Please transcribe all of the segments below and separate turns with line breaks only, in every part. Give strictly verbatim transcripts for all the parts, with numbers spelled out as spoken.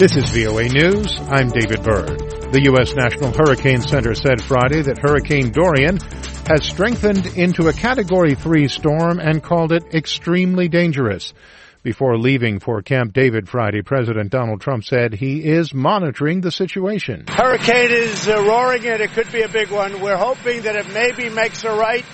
This is V O A News. I'm David Byrd. The U S National Hurricane Center said Friday that Hurricane Dorian has strengthened into a Category three storm and called it extremely dangerous. Before leaving for Camp David Friday, President Donald Trump said he is monitoring the situation.
Hurricane is uh, roaring and it could be a big one. We're hoping that it maybe makes a right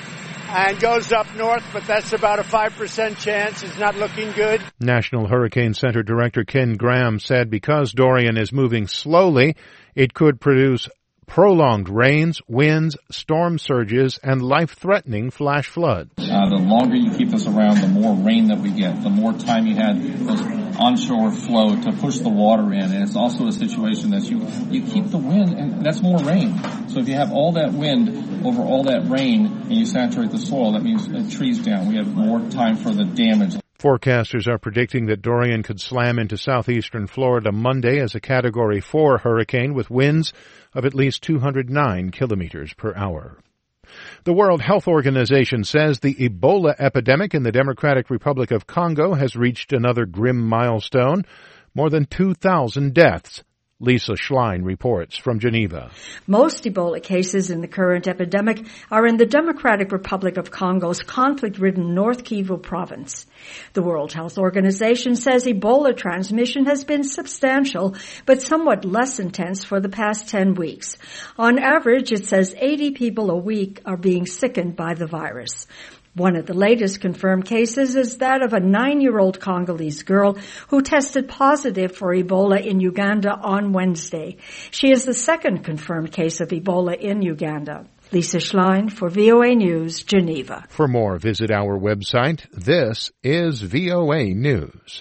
and goes up north, but that's about a five percent chance. It's not looking good.
National Hurricane Center Director Ken Graham said because Dorian is moving slowly, it could produce prolonged rains, winds, storm surges, and life-threatening flash floods.
Uh, the longer you keep us around, the more rain that we get, the more time you had those onshore flow to push the water in. And it's also a situation that you, you keep the wind, and that's more rain. So if you have all that wind over all that rain and you saturate the soil, that means the trees down. We have more time for the damage.
Forecasters are predicting that Dorian could slam into southeastern Florida Monday as a Category four hurricane with winds of at least two hundred nine kilometers per hour. The World Health Organization says the Ebola epidemic in the Democratic Republic of Congo has reached another grim milestone, more than two thousand deaths. Lisa Schlein reports from Geneva.
Most Ebola cases in the current epidemic are in the Democratic Republic of Congo's conflict-ridden North Kivu province. The World Health Organization says Ebola transmission has been substantial, but somewhat less intense for the past ten weeks. On average, it says eighty people a week are being sickened by the virus. One of the latest confirmed cases is that of a nine-year-old Congolese girl who tested positive for Ebola in Uganda on Wednesday. She is the second confirmed case of Ebola in Uganda. Lisa Schlein for V O A News, Geneva.
For more, visit our website. This is V O A News.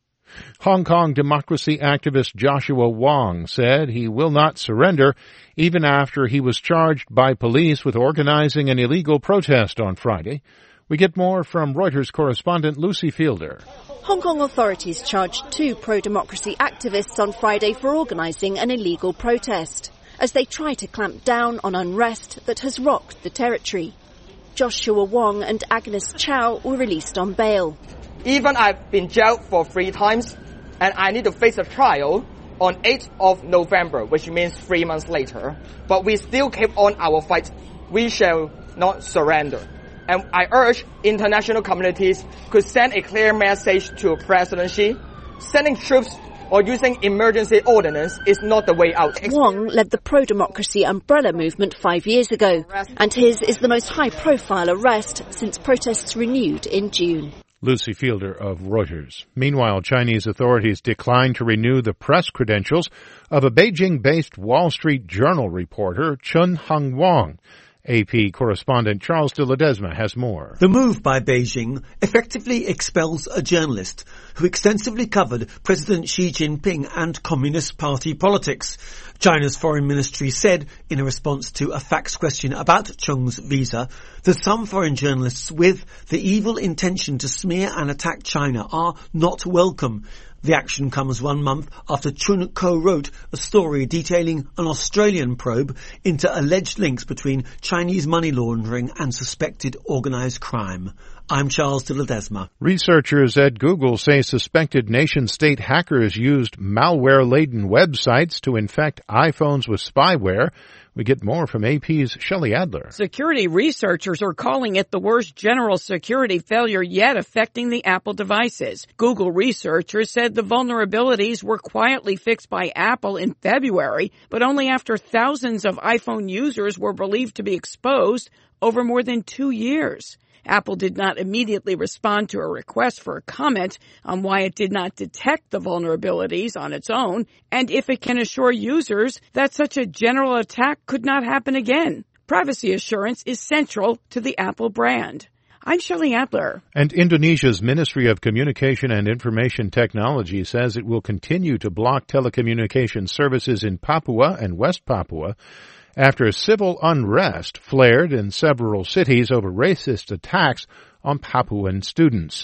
Hong Kong democracy activist Joshua Wong said he will not surrender even after he was charged by police with organizing an illegal protest on Friday. We get more from Reuters correspondent Lucy Fielder.
Hong Kong authorities charged two pro-democracy activists on Friday for organizing an illegal protest as they try to clamp down on unrest that has rocked the territory. Joshua Wong and Agnes Chow were released on bail.
Even I've been jailed for three times, and I need to face a trial on eighth of November, which means three months later. But we still keep on our fight. We shall not surrender. And I urge international communities to send a clear message to President Xi. Sending troops or using emergency ordinance is not the way out.
Wong led the pro-democracy umbrella movement five years ago, and his is the most high-profile arrest since protests renewed in June.
Lucy Fielder of Reuters. Meanwhile, Chinese authorities declined to renew the press credentials of a Beijing-based Wall Street Journal reporter, Chun Hung Wang. A P correspondent Charles de Ledesma has more.
The move by Beijing effectively expels a journalist who extensively covered President Xi Jinping and Communist Party politics. China's foreign ministry said in a response to a fax question about Chung's visa that some foreign journalists with the evil intention to smear and attack China are not welcome. The action comes one month after Chun co-wrote a story detailing an Australian probe into alleged links between Chinese money laundering and suspected organised crime. I'm Charles de Ledesma.
Researchers at Google say suspected nation-state hackers used malware-laden websites to infect iPhones with spyware. We get more from A P's Shelley Adler.
Security researchers are calling it the worst general security failure yet affecting the Apple devices. Google researchers said the vulnerabilities were quietly fixed by Apple in February, but only after thousands of iPhone users were believed to be exposed over more than two years. Apple did not immediately respond to a request for a comment on why it did not detect the vulnerabilities on its own and if it can assure users that such a general attack could not happen again. Privacy assurance is central to the Apple brand. I'm Shelley Adler.
And Indonesia's Ministry of Communication and Information Technology says it will continue to block telecommunications services in Papua and West Papua after civil unrest flared in several cities over racist attacks on Papuan students.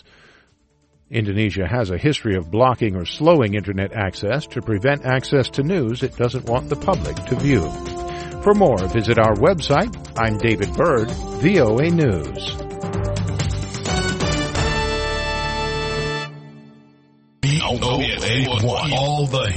Indonesia has a history of blocking or slowing Internet access to prevent access to news it doesn't want the public to view. For more, visit our website. I'm David Byrd, V O A News.
oh eight one. All the